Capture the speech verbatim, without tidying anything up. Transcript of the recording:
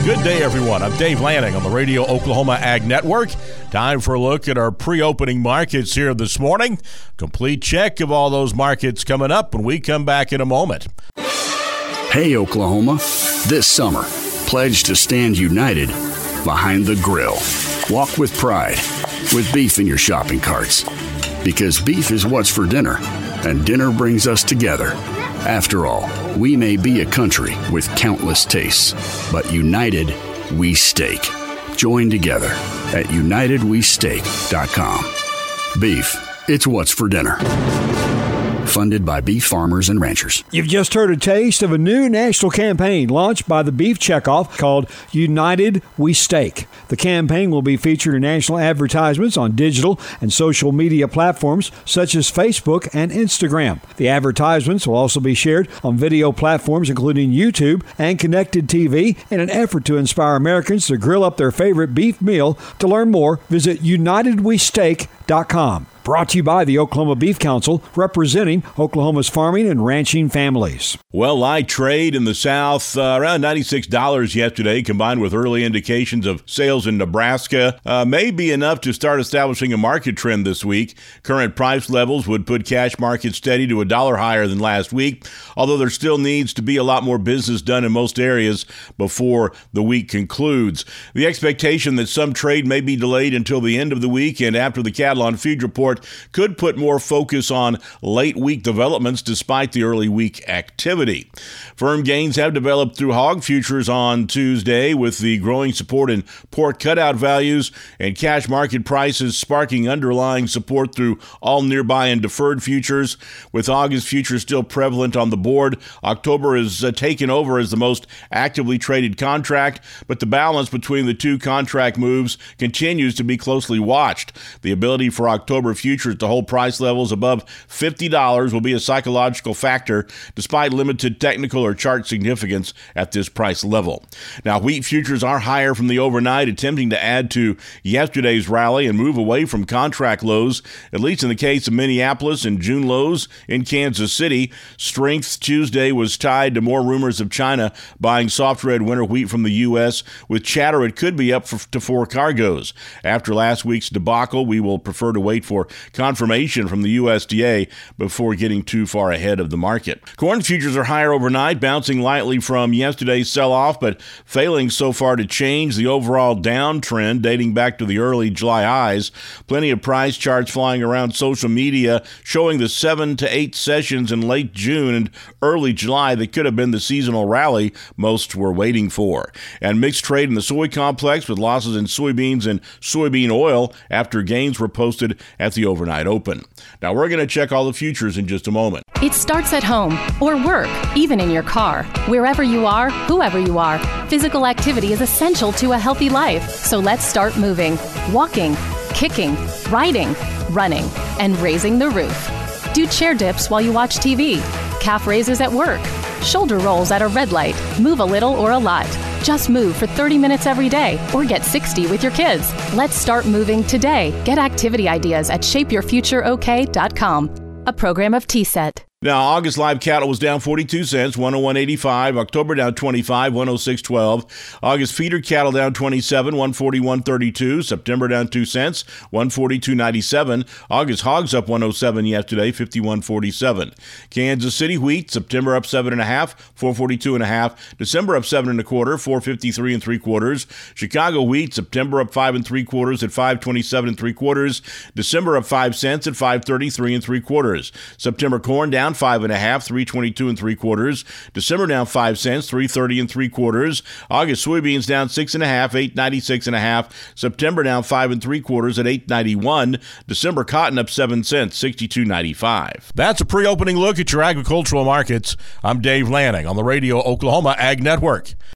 Good day, everyone. I'm Dave Lanning on the Radio Oklahoma Ag Network. Time for a look at our pre-opening markets here this morning. Complete check of all those markets coming up when we come back in a moment. Hey, Oklahoma. This summer, pledge to stand united behind the grill. Walk with pride with beef in your shopping carts. Because beef is what's for dinner, and dinner brings us together. After all, we may be a country with countless tastes, but united, we steak. Join together at united we steak dot com. Beef, it's what's for dinner. Funded by beef farmers and ranchers. You've just heard a taste of a new national campaign launched by the Beef Checkoff called United We Steak. The campaign will be featured in national advertisements on digital and social media platforms such as Facebook and Instagram. The advertisements will also be shared on video platforms including YouTube and connected T V in an effort to inspire Americans to grill up their favorite beef meal. To learn more, visit united we steak dot com. Brought to you by the Oklahoma Beef Council, representing Oklahoma's farming and ranching families. Well, light trade in the South, uh, around ninety-six dollars yesterday, combined with early indications of sales in Nebraska, uh, may be enough to start establishing a market trend this week. Current price levels would put cash markets steady to a dollar higher than last week, although there still needs to be a lot more business done in most areas before the week concludes. The expectation that some trade may be delayed until the end of the week and after the Cattle on Feed report could put more focus on late week developments despite the early week activity. Firm gains have developed through hog futures on Tuesday with the growing support in pork cutout values and cash market prices sparking underlying support through all nearby and deferred futures. With August futures still prevalent on the board, October is uh, taken over as the most actively traded contract, but the balance between the two contract moves continues to be closely watched. The ability for October futures to hold price levels above fifty dollars will be a psychological factor despite limited technical or chart significance at this price level. Now, wheat futures are higher from the overnight, attempting to add to yesterday's rally and move away from contract lows, at least in the case of Minneapolis and June lows in Kansas City. Strength Tuesday was tied to more rumors of China buying soft red winter wheat from the U S, with chatter it could be up for, to four cargoes. After last week's debacle, we will prefer to wait for confirmation from the U S D A before getting too far ahead of the market. Corn futures are higher overnight, bouncing lightly from yesterday's sell-off, but failing so far to change the overall downtrend dating back to the early July highs. Plenty of price charts flying around social media showing the seven to eight sessions in late June and early July that could have been the seasonal rally most were waiting for. And mixed trade in the soy complex with losses in soybeans and soybean oil after gains were posted at the overnight open. Now we're going to check all the futures in just a moment. It starts at home or work, even in your car. Wherever you are, whoever you are, physical activity is essential to a healthy life. So let's start moving, walking, kicking, riding, running, and raising the roof. Do chair dips while you watch T V, calf raises at work, shoulder rolls at a red light, move a little or a lot. Just move for thirty minutes every day or get sixty with your kids. Let's start moving today. Get activity ideas at shape your future o k dot com, a program of T S E T. Now, August live cattle was down forty-two cents, one oh one eighty-five. October down twenty-five, one oh six twelve. August feeder cattle down twenty-seven, one forty-one thirty-two. September down two cents, one forty-two ninety-seven. August hogs up one oh seven yesterday, fifty-one forty-seven. Kansas City wheat, September up seven and a half, four forty-two and a half. December up seven and a quarter, four fifty-three and three quarters. Chicago wheat, September up five and three quarters at five twenty-seven and three quarters. December up five cents at five thirty-three and three quarters. September corn down five and a half, three twenty-two and three quarters. December down five cents, three thirty and three quarters. August soybeans down six and a half, eight ninety-six and a half. September down five and three quarters at eight ninety-one. December cotton up seven cents, sixty-two ninety-five. That's a pre-opening look at your agricultural markets. I'm Dave Lanning on the Radio Oklahoma Ag Network.